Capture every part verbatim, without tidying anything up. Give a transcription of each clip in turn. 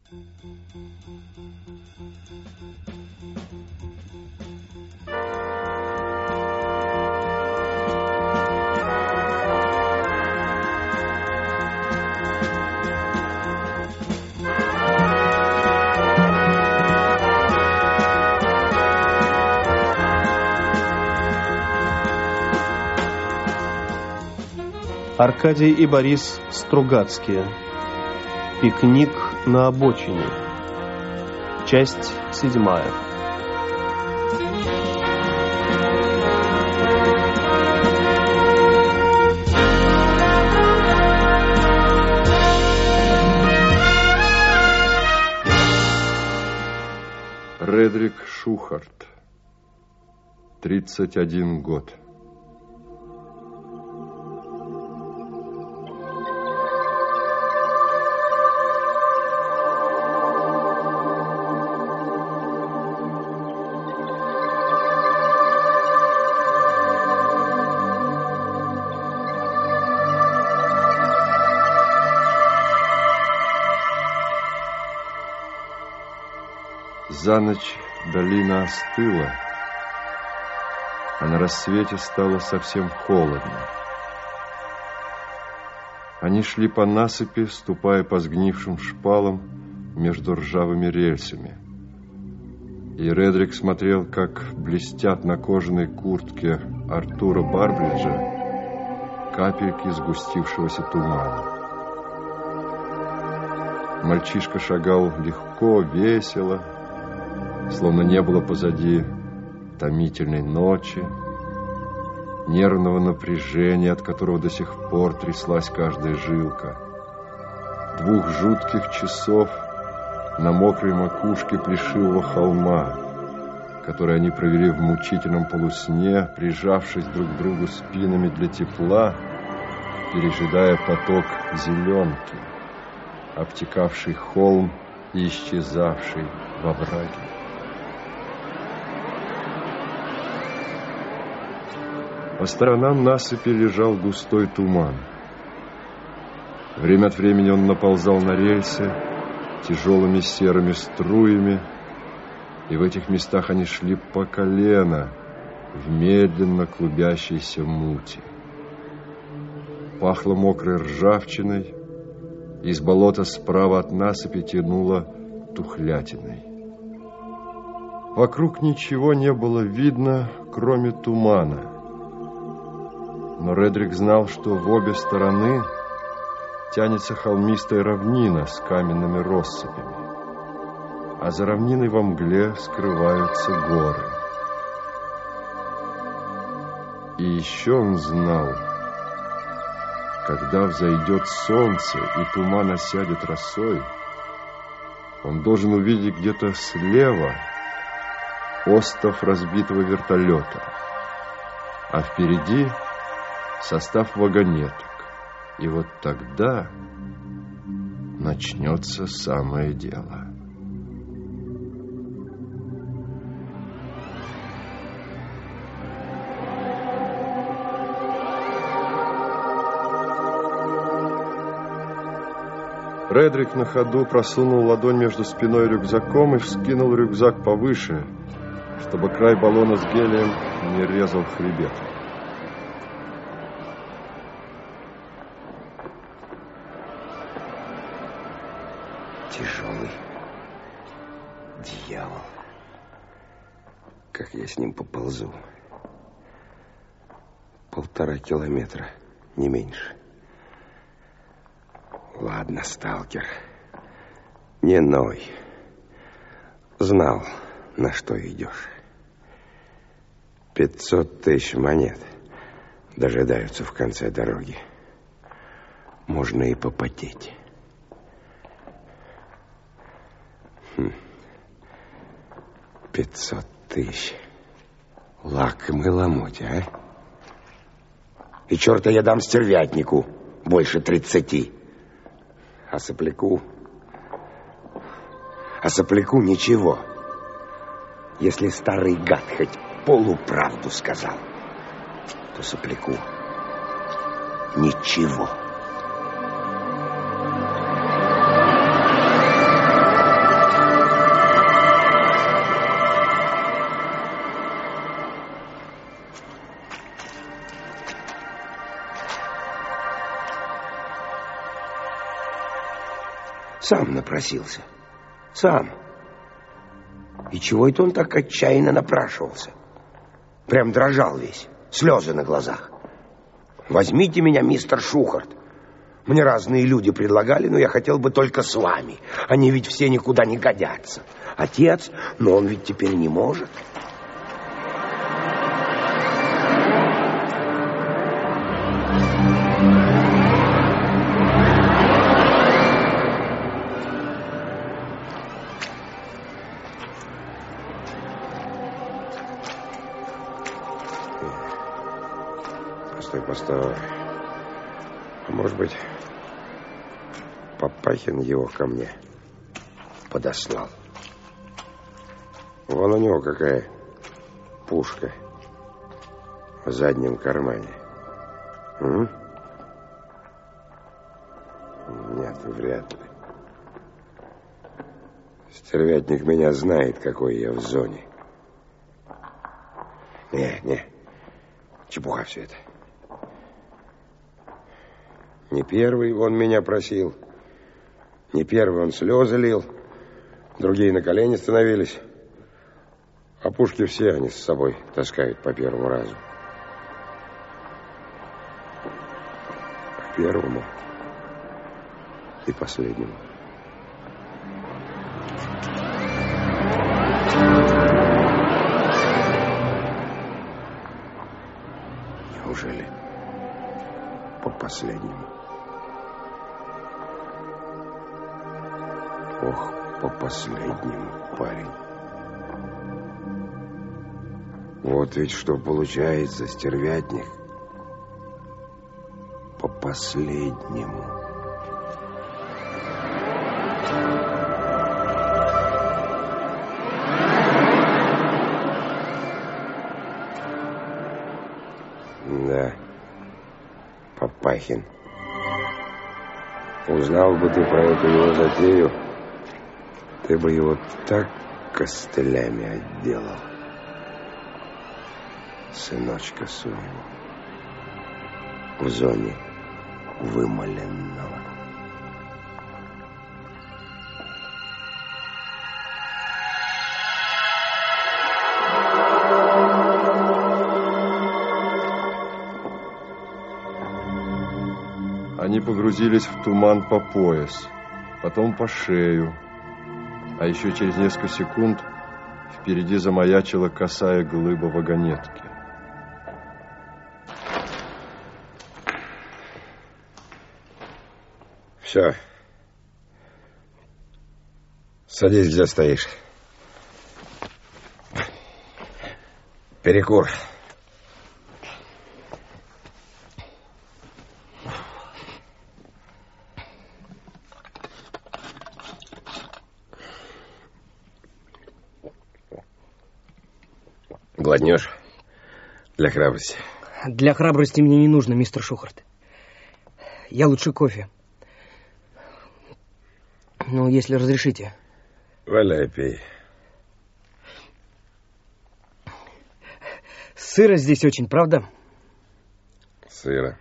Аркадий и Борис Стругацкие. Пикник на обочине. Часть седьмая. Редрик Шухарт. тридцать один год. За ночь долина остыла, а на рассвете стало совсем холодно. Они шли по насыпи, ступая по сгнившим шпалам между ржавыми рельсами. И Редрик смотрел, как блестят на кожаной куртке Артура Барбриджа капельки сгустившегося тумана. Мальчишка шагал легко, весело, словно не было позади томительной ночи, нервного напряжения, от которого до сих пор тряслась каждая жилка, двух жутких часов на мокрой макушке плешивого холма, которые они провели в мучительном полусне, прижавшись друг к другу спинами для тепла, пережидая поток зеленки, обтекавший холм и исчезавший во враге. По сторонам насыпи лежал густой туман. Время от времени он наползал на рельсы тяжелыми серыми струями, и в этих местах они шли по колено в медленно клубящейся мути. Пахло мокрой ржавчиной, и из болота справа от насыпи тянуло тухлятиной. Вокруг ничего не было видно, кроме тумана. Но Редрик знал, что в обе стороны тянется холмистая равнина с каменными россыпями, а за равниной во мгле скрываются горы. И еще он знал, когда взойдет солнце и туман осядет росой, он должен увидеть где-то слева остов разбитого вертолета, а впереди состав вагонеток. И вот тогда начнется самое дело. Редрик на ходу просунул ладонь между спиной и рюкзаком и вскинул рюкзак повыше, чтобы край баллона с гелием не резал хребет. Тяжелый дьявол. Как я с ним поползу? Полтора километра, не меньше. Ладно, сталкер, не ной. Знал, на что идешь. Пятьсот тысяч монет дожидаются в конце дороги. Можно и попотеть. Хм. Пятьсот тысяч. Лакомый ломоть, а? И черта я дам стервятнику больше тридцати. А сопляку... А сопляку ничего. Если старый гад хоть полуправду сказал, то сопляку ничего. Сам напросился. Сам. И чего это он так отчаянно напрашивался? Прям дрожал весь, слезы на глазах. Возьмите меня, мистер Шухарт. Мне разные люди предлагали, но я хотел бы только с вами. Они ведь все никуда не годятся. Отец, но он ведь теперь не может. Постой, постой. А может быть, Папахин его ко мне подослал. Вон у него какая пушка в заднем кармане. М? Нет, вряд ли. Стервятник меня знает, какой я в зоне. Не, не, чепуха все это. Не первый он меня просил, не первый он слезы лил, другие на колени становились. А пушки все они с собой таскают по первому разу. По первому и последнему. Неужели по последнему? Ох, по последнему, парень. Вот ведь что получается, стервятник. По последнему. Да, Папахин. Узнал бы ты про эту его затею, ты бы его так костылями отделал. Сыночка своего. В зоне вымоленного. Они погрузились в туман по пояс, потом по шею. А еще через несколько секунд впереди замаячила косая глыба вагонетки. Все. Садись, где стоишь. Перекур. Глотнешь? Для храбрости. Для храбрости мне не нужно, мистер Шухарт. Я лучше кофе. Ну, если разрешите. Валяй, пей. Сыро здесь очень, правда? Сыро.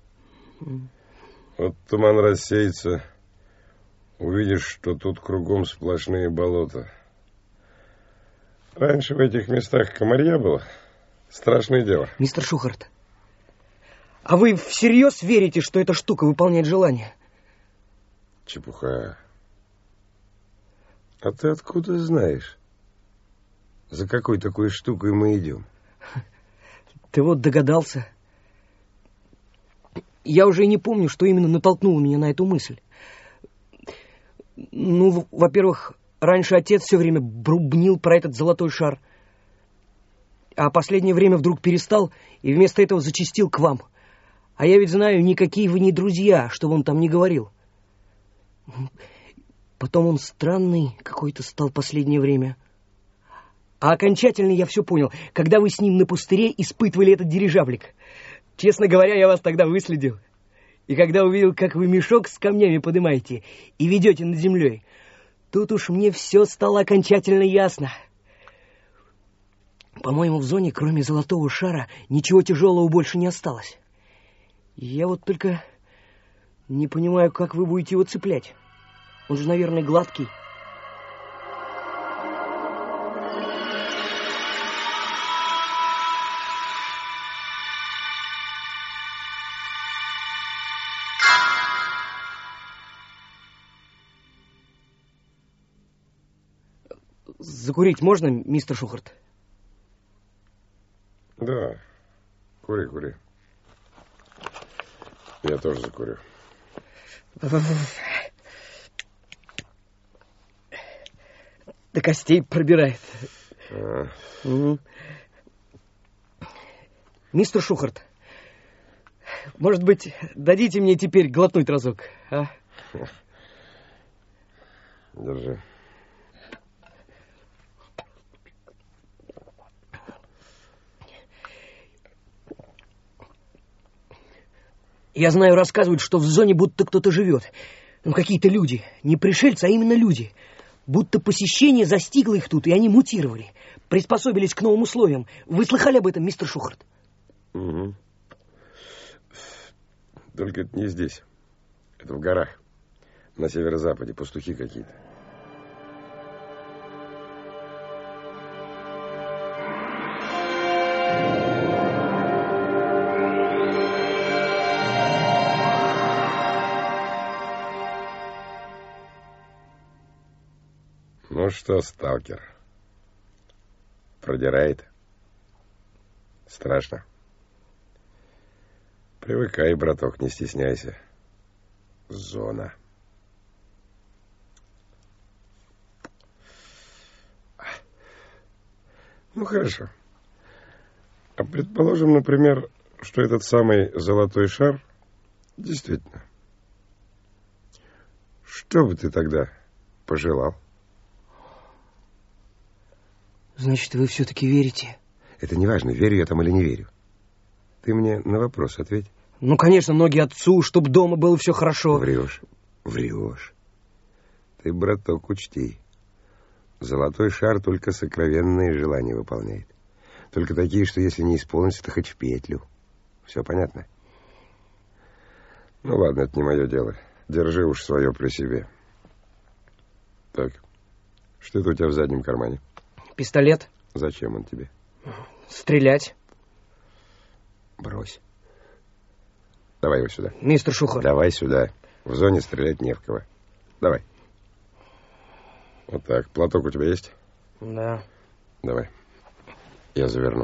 Вот туман рассеется, увидишь, что тут кругом сплошные болота. Раньше в этих местах комарья было. Страшное дело. Мистер Шухарт, а вы всерьез верите, что эта штука выполняет желание? Чепуха. А ты откуда знаешь, за какой такой штукой мы идем? Ты вот догадался. Я уже и не помню, что именно натолкнуло меня на эту мысль. Ну, во-первых, раньше отец все время брубнил про этот золотой шар. А последнее время вдруг перестал и вместо этого зачастил к вам. А я ведь знаю, никакие вы не друзья, что он там не говорил. Потом он странный какой-то стал последнее время. А окончательно я все понял, когда вы с ним на пустыре испытывали этот дирижаблик. Честно говоря, я вас тогда выследил. И когда увидел, как вы мешок с камнями поднимаете и ведете над землей, тут уж мне все стало окончательно ясно. По-моему, в зоне, кроме золотого шара, ничего тяжелого больше не осталось. Я вот только не понимаю, как вы будете его цеплять. Он же, наверное, гладкий. Закурить можно, мистер Шухарт? Да, кури, кури. Я тоже закурю. До костей пробирает. А. Угу. Мистер Шухарт, может быть, дадите мне теперь глотнуть разок, а? Держи. Я знаю, рассказывают, что в зоне будто кто-то живет. Ну, какие-то люди. Не пришельцы, а именно люди. Будто посещение застигло их тут, и они мутировали. Приспособились к новым условиям. Вы слыхали об этом, мистер Шухарт? Угу. Только это не здесь. Это в горах. На северо-западе. Пастухи какие-то. Ну что, сталкер, продирает? Страшно? Привыкай, браток, не стесняйся. Зона. Ну, хорошо. А предположим, например, что этот самый золотой шар действительно. Что бы ты тогда пожелал? Значит, вы все-таки верите? Это не важно, верю я там или не верю. Ты мне на вопрос ответь. Ну, конечно, ноги отцу, чтоб дома было все хорошо. Врешь, врешь. Ты, браток, учти. Золотой шар только сокровенные желания выполняет. Только такие, что если не исполнится, то хоть в петлю. Все понятно? Ну, ладно, это не мое дело. Держи уж свое при себе. Так, что это у тебя в заднем кармане? Пистолет. Зачем он тебе? Стрелять. Брось. Давай его сюда. Мистер Шухарт. Давай сюда. В зоне стрелять не в кого. Давай. Вот так. Платок у тебя есть? Да. Давай. Я заверну.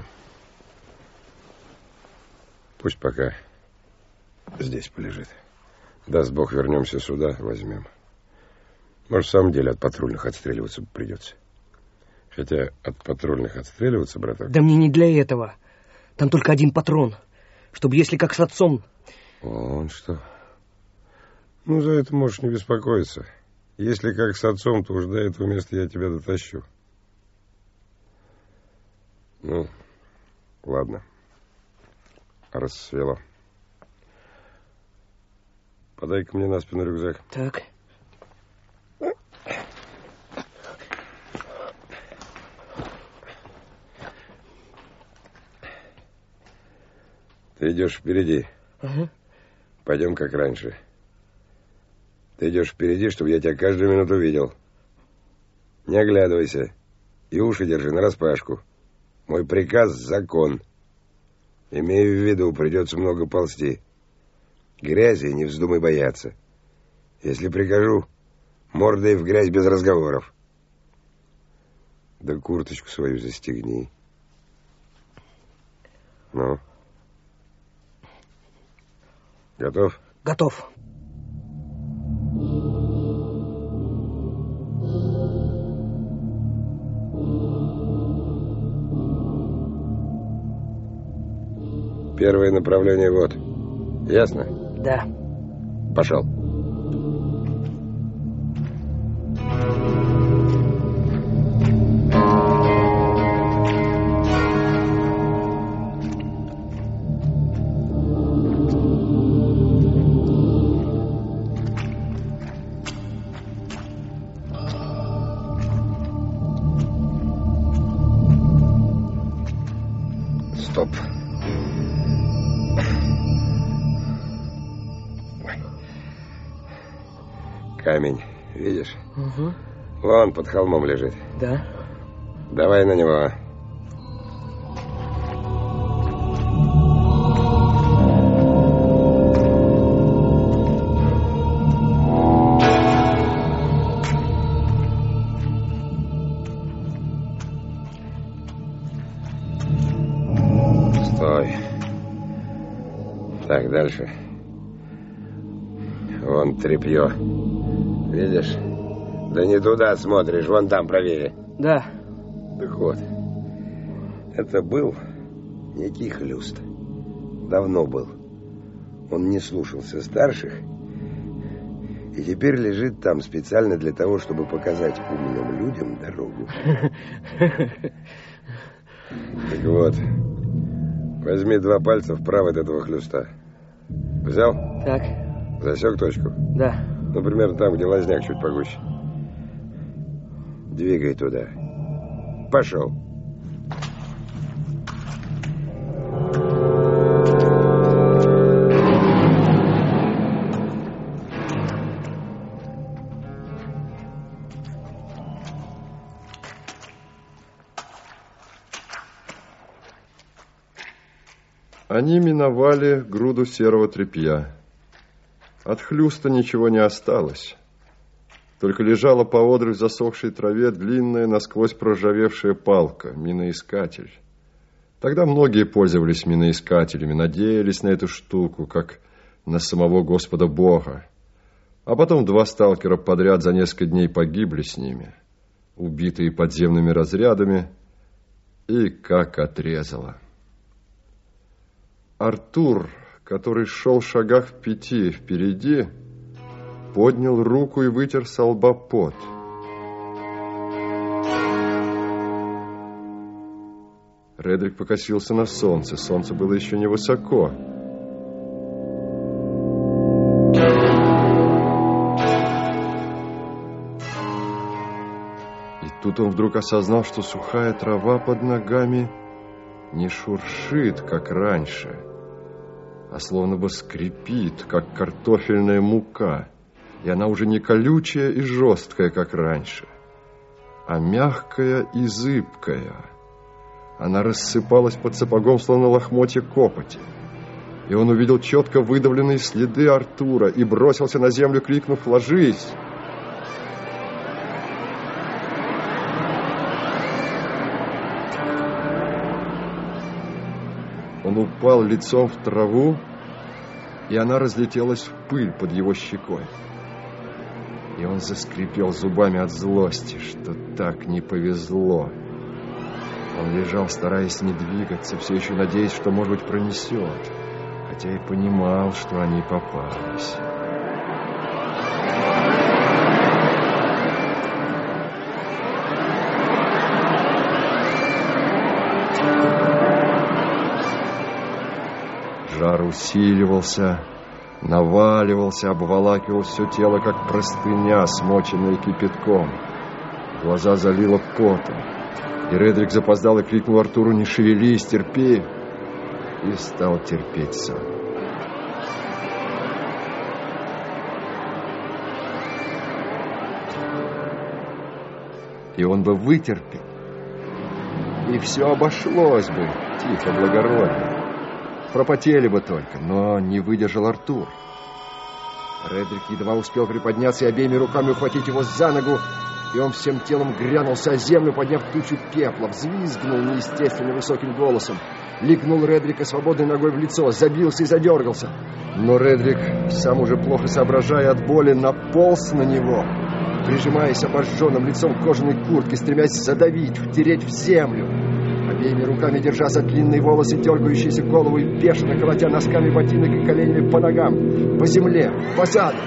Пусть пока здесь полежит. Даст Бог, вернемся сюда, возьмем. Может, в самом деле от патрульных отстреливаться придется. Хотя от патрульных отстреливаться, браток... Да мне не для этого. Там только один патрон. Чтобы, если как с отцом... Вон что. Ну, за это можешь не беспокоиться. Если как с отцом, то уж до этого места я тебя дотащу. Ну, ладно. Рассвело. Подай-ка мне на спину рюкзак. Так. Ты идешь впереди. Ага. Пойдем как раньше. Ты идешь впереди, чтобы я тебя каждую минуту видел. Не оглядывайся. И уши держи нараспашку. Мой приказ — закон. Имею в виду, придется много ползти. Грязи не вздумай бояться. Если прикажу, мордой в грязь без разговоров. Да курточку свою застегни. Ну? Готов? Готов. Первое направление вот. Ясно? Да. Пошел. Стоп. Камень Видишь? Угу. Вон под холмом лежит. Да. Давай на него. Стой. Так, дальше. Вон тряпье. Видишь? Да не туда смотришь, вон там правее. Да. Так вот. Это был некий хлюст. Давно был. Он не слушался старших. И теперь лежит там специально для того, чтобы показать умным людям дорогу. Так вот. Возьми два пальца вправо от этого хлюста. Взял? Так. Засек точку? Да. Например, там, где лазняк чуть погуще. Двигай туда. Пошел. Они миновали груду серого тряпья. От хлюста ничего не осталось. Только лежала поодаль в засохшей траве длинная, насквозь проржавевшая палка, миноискатель. Тогда многие пользовались миноискателями, надеялись на эту штуку, как на самого Господа Бога. А потом два сталкера подряд за несколько дней погибли с ними, убитые подземными разрядами, и как отрезало. Артур, который шел в шагах в пяти впереди, поднял руку и вытер со лба пот. Редрик покосился на солнце. Солнце было еще невысоко. И тут он вдруг осознал, что сухая трава под ногами не шуршит, как раньше, а словно бы скрипит, как картофельная мука. И она уже не колючая и жесткая, как раньше, а мягкая и зыбкая. Она рассыпалась под сапогом, словно лохмотья копоти. И он увидел четко выдавленные следы Артура и бросился на землю, крикнув: «Ложись!». Он упал лицом в траву, и она разлетелась в пыль под его щекой. И он заскрипел зубами от злости, что так не повезло. Он лежал, стараясь не двигаться, все еще надеясь, что, может быть, пронесет, хотя и понимал, что они попались. Жар усиливался, наваливался, обволакивал все тело, как простыня, смоченная кипятком. Глаза залило потом. И Редрик запоздал и крикнул Артуру: «Не шевелись, терпи!» И стал терпеть сам. И он бы вытерпел, и все обошлось бы тихо, благородно. Пропотели бы только, но не выдержал Артур. Редрик едва успел приподняться и обеими руками ухватить его за ногу, и он всем телом грянулся о землю, подняв тучу пепла, взвизгнул неестественно высоким голосом, легнул Редрика свободной ногой в лицо, забился и задергался. Но Редрик, сам уже плохо соображая от боли, наполз на него, прижимаясь обожженным лицом к кожаной куртке, стремясь задавить, втереть в землю, обеими руками держа за длинные волосы дергающиеся голову и бешено колотя носками ботинок и коленями по ногам, по земле, по саду.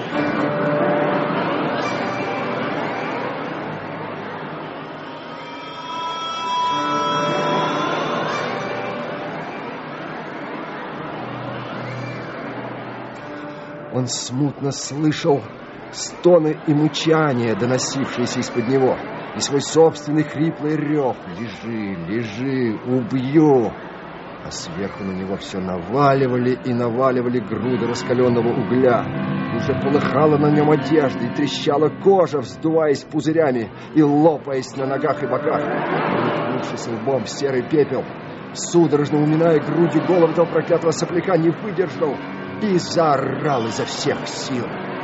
Он смутно слышал стоны и мычания, доносившиеся из-под него, и свой собственный хриплый рев: «Лежи, лежи, убью!» а сверху на него все наваливали и наваливали груды раскаленного угля. Уже полыхала на нем одежда и трещала кожа, вздуваясь пузырями и лопаясь на ногах и боках. Уткнувшись лбом в серый пепел, судорожно уминая грудью голову этого проклятого сопляка, не выдержал и заорал изо всех сил.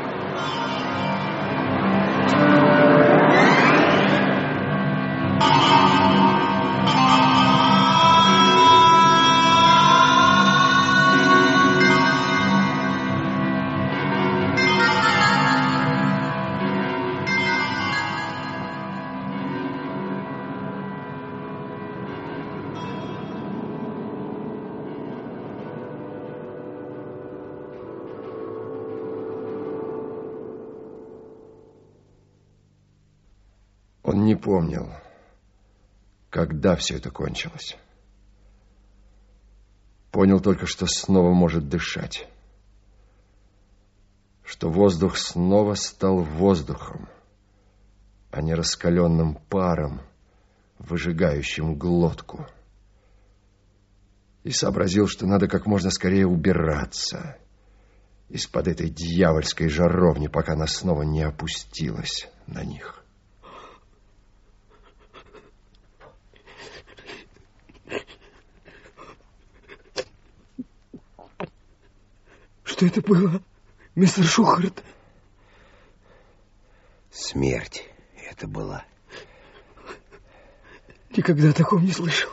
Он не помнил, когда все это кончилось. Понял только, что снова может дышать. Что воздух снова стал воздухом, а не раскаленным паром, выжигающим глотку. И сообразил, что надо как можно скорее убираться из-под этой дьявольской жаровни, пока она снова не опустилась на них. Что это было, мистер Шухарт? Смерть это была. Никогда о таком не слышал.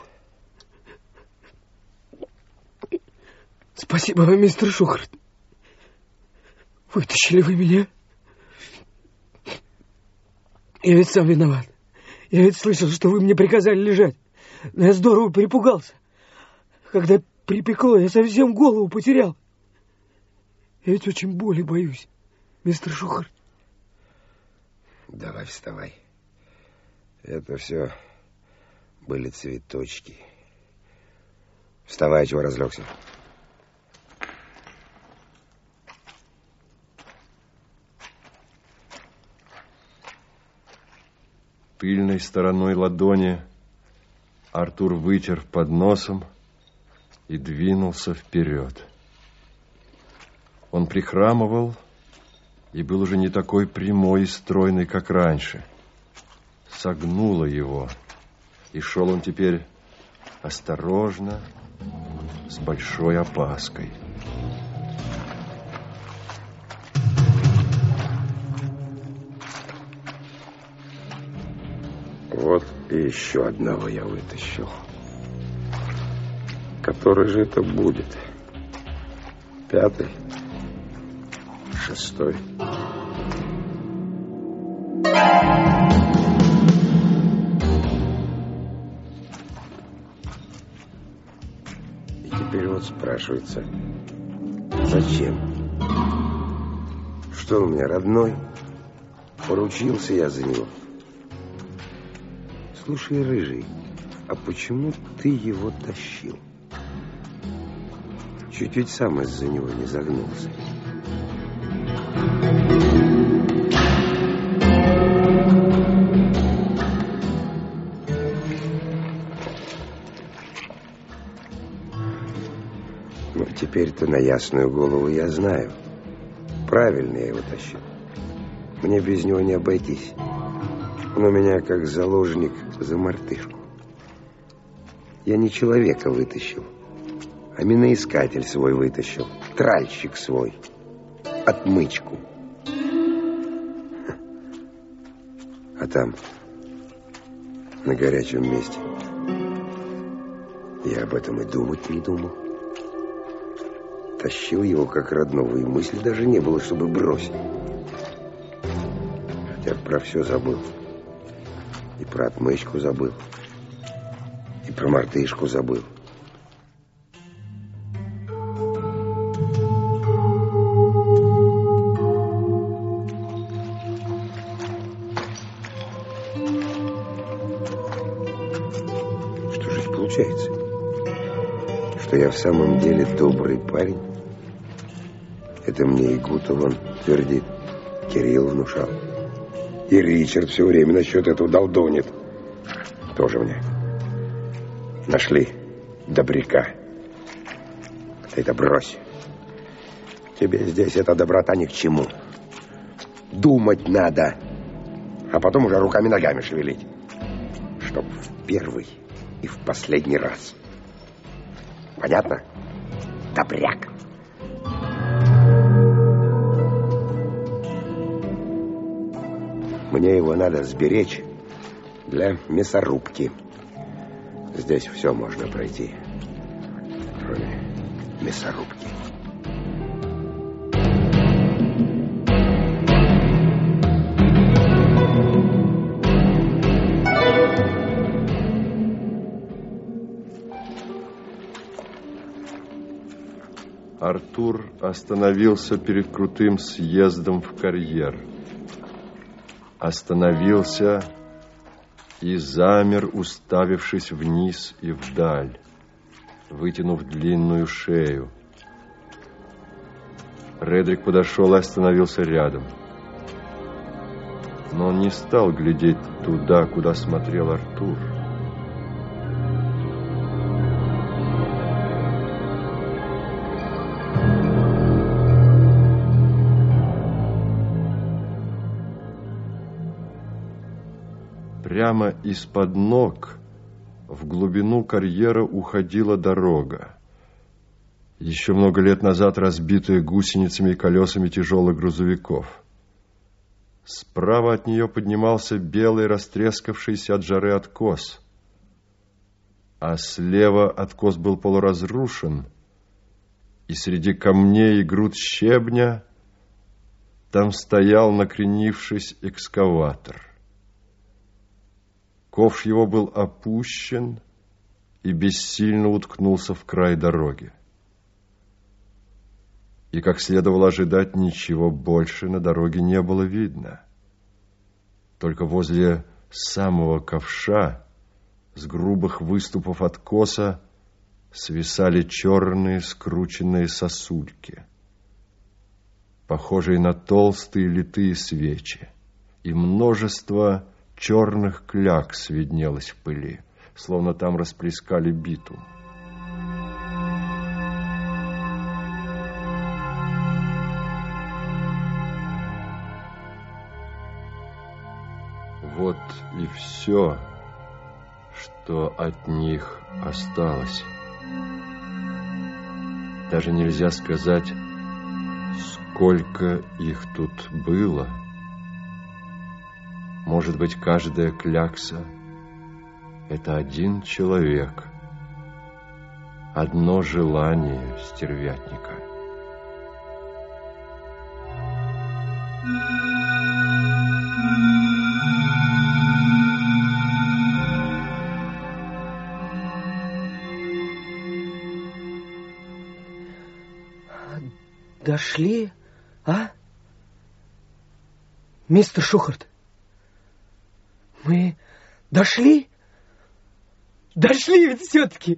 Спасибо вам, мистер Шухарт. Вытащили вы меня. Я ведь сам виноват. Я ведь слышал, что вы мне приказали лежать. Но я здорово перепугался. Когда припекло, я совсем голову потерял. Я ведь очень боли боюсь, мистер Шухарт. Давай вставай. Это все были цветочки. Вставай, чего разлегся. Тыльной стороной ладони Артур вытер под носом и двинулся вперед. Он прихрамывал и был уже не такой прямой и стройный, как раньше. Согнуло его, и шел он теперь осторожно, с большой опаской. Вот и еще одного я вытащил. Который же это будет? Пятый? Шестой? И теперь вот спрашивается, зачем? Что он у меня, родной? Поручился я за него. Слушай, Рыжий, а почему ты его тащил? Чуть ведь сам из-за него не загнулся. Ну, теперь-то на ясную голову я знаю. Правильно я его тащил. Мне без него не обойтись. Он у меня как заложник за мартышку. Я не человека вытащил, а миноискатель свой вытащил, тральщик свой, отмычку. А там, на горячем месте, я об этом и думать не думал. Тащил его как родного, и мысли даже не было, чтобы бросить. Хотя про все забыл. И про отмычку забыл. И про мартышку забыл. Что же получается? Что я в самом деле добрый парень? Это мне и Гута вон твердит. Кирилл внушал. И Ричард все время насчет этого долдонит. Тоже мне. Нашли добряка Ты-то брось. Тебе здесь эта доброта ни к чему. Думать надо, а потом уже руками-ногами шевелить. Чтоб в первый и в последний раз. Понятно? Добряк. Мне его надо сберечь для мясорубки. Здесь все можно пройти, кроме мясорубки. Артур остановился перед крутым съездом в карьер. Остановился и замер, уставившись вниз и вдаль, вытянув длинную шею. Редрик подошел и остановился рядом. Но он не стал глядеть туда, куда смотрел Артур. Прямо из-под ног в глубину карьера уходила дорога, еще много лет назад разбитая гусеницами и колесами тяжелых грузовиков. Справа от нее поднимался белый, растрескавшийся от жары откос, а слева откос был полуразрушен, и среди камней и груд щебня там стоял, накренившись, экскаватор. Ковш его был опущен и бессильно уткнулся в край дороги. И, как следовало ожидать, ничего больше на дороге не было видно. Только возле самого ковша с грубых выступов откоса свисали черные скрученные сосульки, похожие на толстые литые свечи, и множество черных клякс виднелось в пыли, словно там расплескали битум. Вот и все, что от них осталось. Даже нельзя сказать, сколько их тут было. Может быть, каждая клякса — это один человек, одно желание стервятника. Дошли, а? Мистер Шухарт, мы дошли? Дошли ведь все-таки!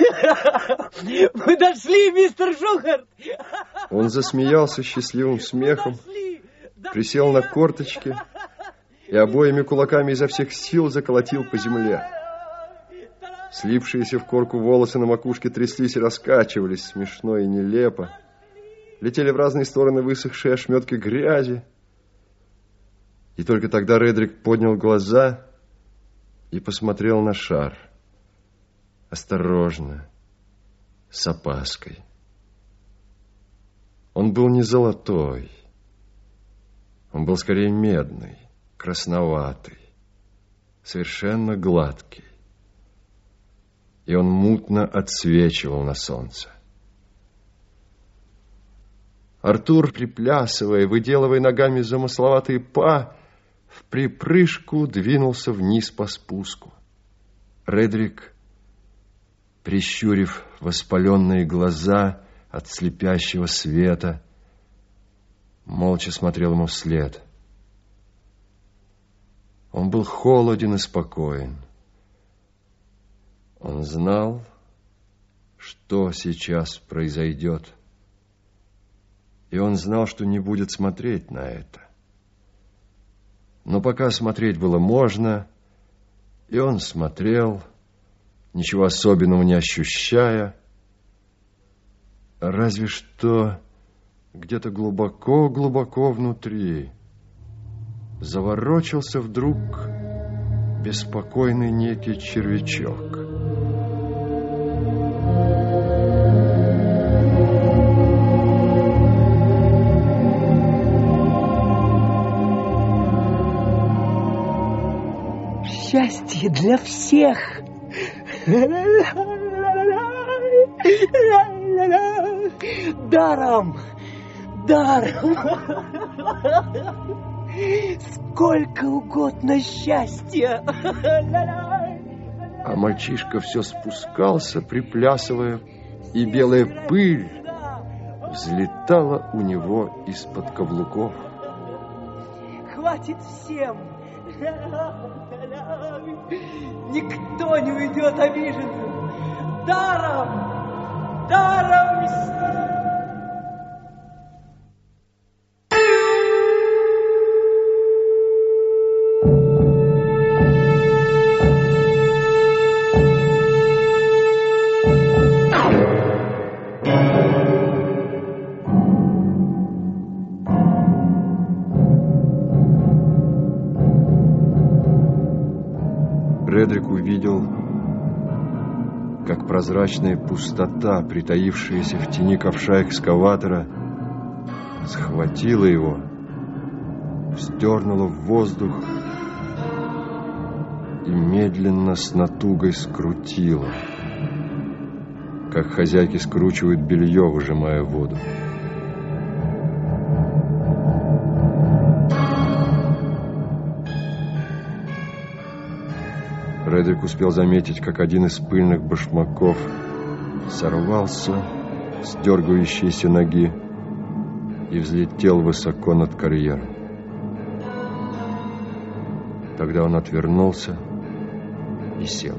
Мы дошли, мистер Шухарт! Он засмеялся счастливым смехом, присел на корточки и обоими кулаками изо всех сил заколотил по земле. Слипшиеся в корку волосы на макушке тряслись и раскачивались смешно и нелепо. Летели в разные стороны высохшие ошметки грязи. И только тогда Редрик поднял глаза и посмотрел на шар. Осторожно, с опаской. Он был не золотой. Он был скорее медный, красноватый, совершенно гладкий. И он мутно отсвечивал на солнце. Артур, приплясывая, выделывая ногами замысловатые па, в припрыжку двинулся вниз по спуску. Редрик, прищурив воспаленные глаза от слепящего света, молча смотрел ему вслед. Он был холоден и спокоен. Он знал, что сейчас произойдет. И он знал, что не будет смотреть на это. Но пока смотреть было можно, и он смотрел, ничего особенного не ощущая, Разве что где-то глубоко-глубоко внутри заворочился вдруг беспокойный некий червячок. Счастье для всех. Даром, даром. Сколько угодно счастья. А мальчишка все спускался, приплясывая, и белая пыль взлетала у него из-под каблуков. Хватит всем. Никто не уйдет обиженным. Даром, даром. Редрик увидел, как прозрачная пустота, притаившаяся в тени ковша экскаватора, схватила его, вздернула в воздух и медленно с натугой скрутила, как хозяйки скручивают белье, выжимая воду. Редрик успел заметить, как один из пыльных башмаков сорвался с дергающейся ноги и взлетел высоко над карьером. Тогда он отвернулся и сел.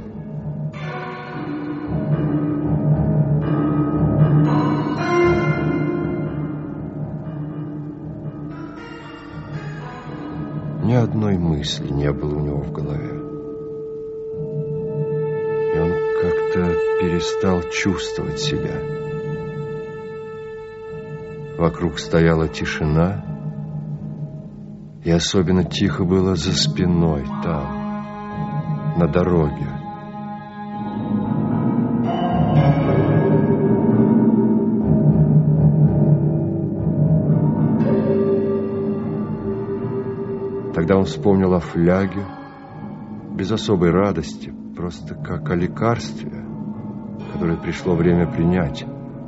Ни одной мысли не было у него в голове. И он как-то перестал чувствовать себя. Вокруг стояла тишина, и особенно тихо было за спиной, там, на дороге. Тогда он вспомнил о фляге, без особой радости, просто как о лекарстве, которое пришло время принять.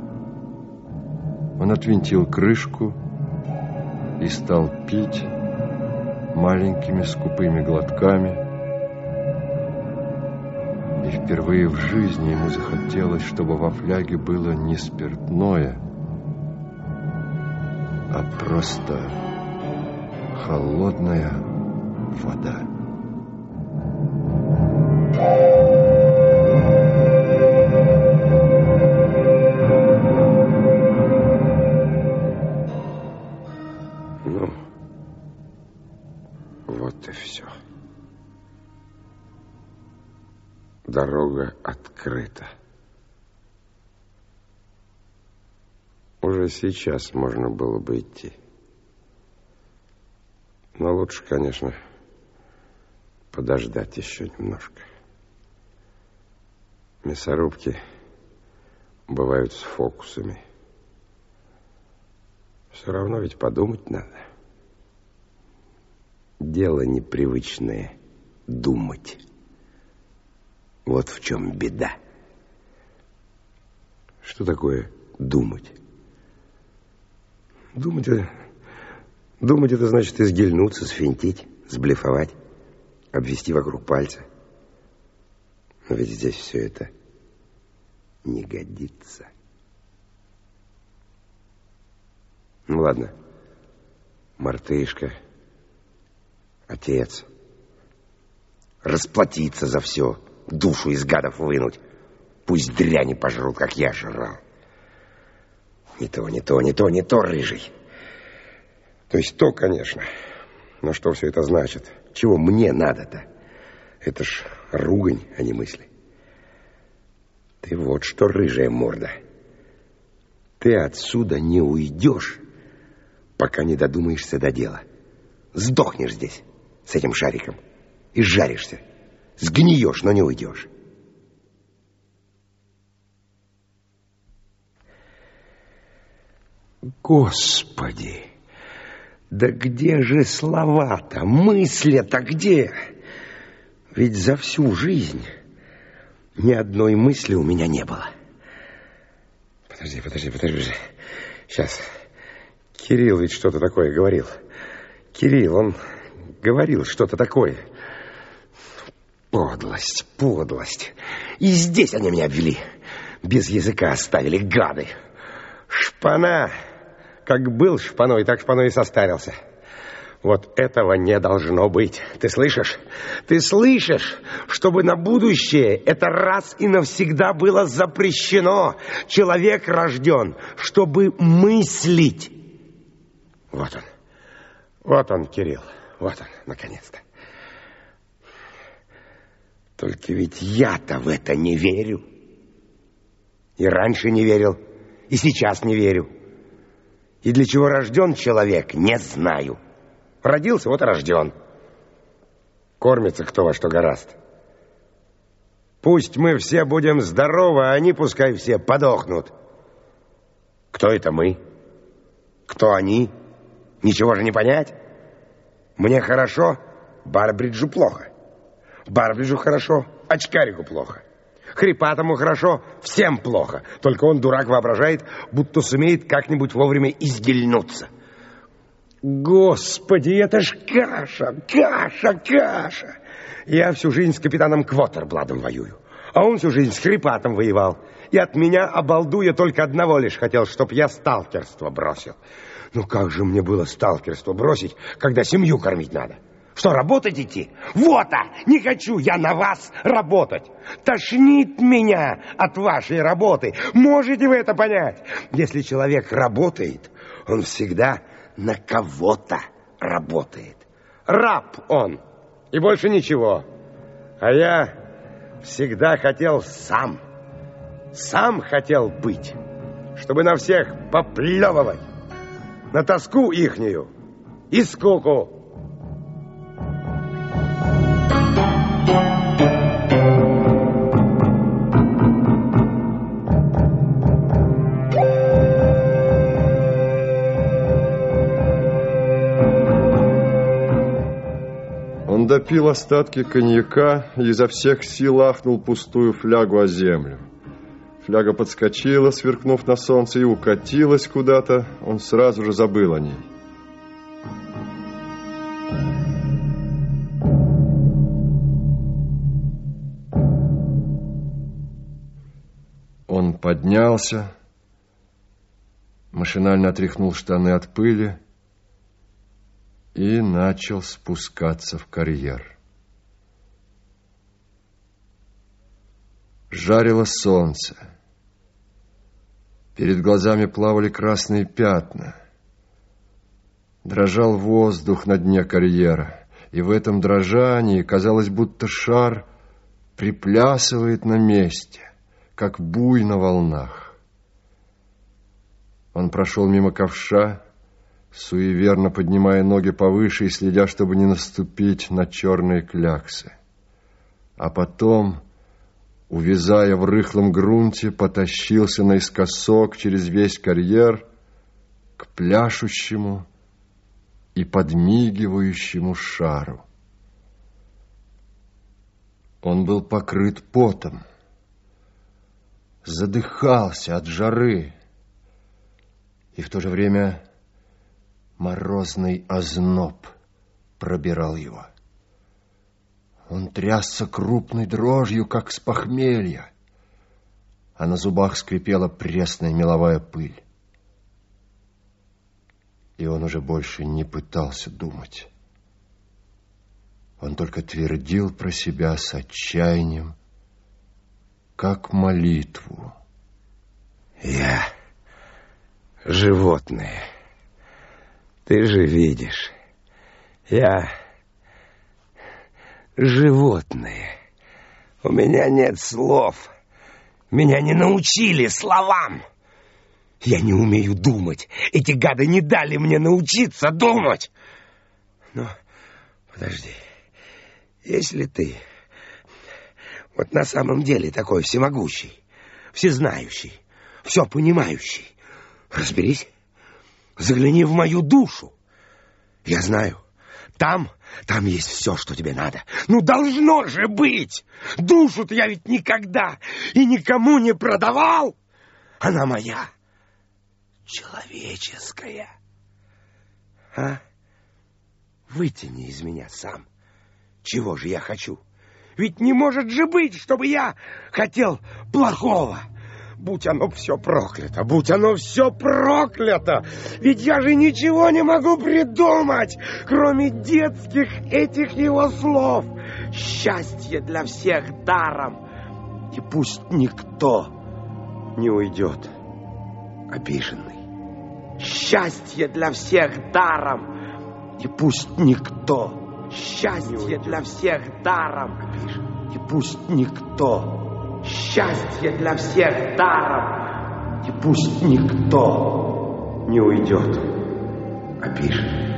Он отвинтил крышку и стал пить маленькими скупыми глотками. И впервые в жизни ему захотелось, чтобы во фляге было не спиртное, а просто холодная вода. Ну, вот и все. Дорога открыта. Уже сейчас можно было бы идти. Но лучше, конечно, подождать еще немножко. Мясорубки бывают с фокусами. Все равно ведь подумать надо. Дело непривычное — думать. Вот в чем беда. Что такое думать? Думать это... Думать это значит изгильнуться, сфинтить, сблефовать, обвести вокруг пальца. Но ведь здесь все это не годится. Ну ладно, мартышка, отец, расплатиться за все, душу из гадов вынуть. Пусть дряни пожрут, как я жрал. Не то, не то, не то, не то, рыжий. То есть то, конечно. Но что все это значит? Чего мне надо-то? Это ж ругань, а не мысли. Ты вот что, рыжая морда. Ты отсюда не уйдешь, пока не додумаешься до дела. Сдохнешь здесь с этим шариком и сжаришься. Сгниешь, но не уйдешь. Господи, да где же слова-то, мысли-то где? Ведь за всю жизнь ни одной мысли у меня не было. Подожди, подожди, подожди. Сейчас. Кирилл ведь что-то такое говорил. Кирилл, он говорил что-то такое. Подлость, подлость. И здесь они меня обвели. Без языка оставили, гады. Шпана. Как был шпаной, так шпаной и состарился. Вот этого не должно быть. Ты слышишь? Ты слышишь? Чтобы на будущее это раз и навсегда было запрещено. Человек рожден, чтобы мыслить. Вот он. Вот он, Кирилл. Вот он, наконец-то. Только ведь я-то в это не верю. И раньше не верил, и сейчас не верю. И для чего рожден человек, не знаю. Родился, вот и рожден. Кормится кто во что гораст. Пусть мы все будем здоровы, а они пускай все подохнут. Кто это мы? Кто они? Ничего же не понять. Мне хорошо, Барбриджу плохо. Барбриджу хорошо, очкарику плохо. Хрипатому хорошо, всем плохо. Только он, дурак, воображает, будто сумеет как-нибудь вовремя издельнуться. Господи, это ж каша, каша, каша. Я всю жизнь с капитаном Квотербладом воюю, а он всю жизнь с Хрипатом воевал. И от меня, обалдуя, только одного лишь хотел, чтоб я сталкерство бросил. Ну как же мне было сталкерство бросить, когда семью кормить надо? Что, работать идти? Вот-а! Не хочу я на вас работать! Тошнит меня от вашей работы! Можете вы это понять? Если человек работает, он всегда на кого-то работает. Раб он, и больше ничего. А я всегда хотел сам, сам хотел быть, чтобы на всех поплевывать, на тоску ихнюю и скуку. Он допил остатки коньяка и изо всех сил ахнул пустую флягу о землю. Фляга подскочила, сверкнув на солнце, и укатилась куда-то. Он сразу же забыл о ней. Он поднялся, машинально отряхнул штаны от пыли и начал спускаться в карьер. Жарило солнце. Перед глазами плавали красные пятна. Дрожал воздух на дне карьера, и в этом дрожании казалось, будто шар приплясывает на месте, как буй на волнах. Он прошел мимо ковша, суеверно поднимая ноги повыше и следя, чтобы не наступить на черные кляксы. А потом, увязая в рыхлом грунте, потащился наискосок через весь карьер к пляшущему и подмигивающему шару. Он был покрыт потом, задыхался от жары, и в то же время морозный озноб пробирал его. Он трясся крупной дрожью, как с похмелья, а на зубах скрипела пресная меловая пыль. И он уже больше не пытался думать. Он только твердил про себя с отчаянием, как молитву. Я животное. Ты же видишь, я животное. У меня нет слов. Меня не научили словам. Я не умею думать. Эти гады не дали мне научиться думать. Но, подожди. Если ты вот на самом деле такой всемогущий, всезнающий, все понимающий, разберись, загляни в мою душу. Я знаю, там, там есть все, что тебе надо. Ну, должно же быть! Душу-то я ведь никогда и никому не продавал. Она моя, человеческая. А? Вытяни из меня сам. Чего же я хочу? Ведь не может же быть, чтобы я хотел плохого. Будь оно все проклято, будь оно все проклято. Ведь я же ничего не могу придумать, кроме детских этих его слов. Счастье для всех даром. И пусть никто не уйдет обиженный. Счастье для всех даром. И пусть никто... Счастье для всех даром. И пусть никто... Счастье для всех даром. И пусть никто не уйдет обиженный.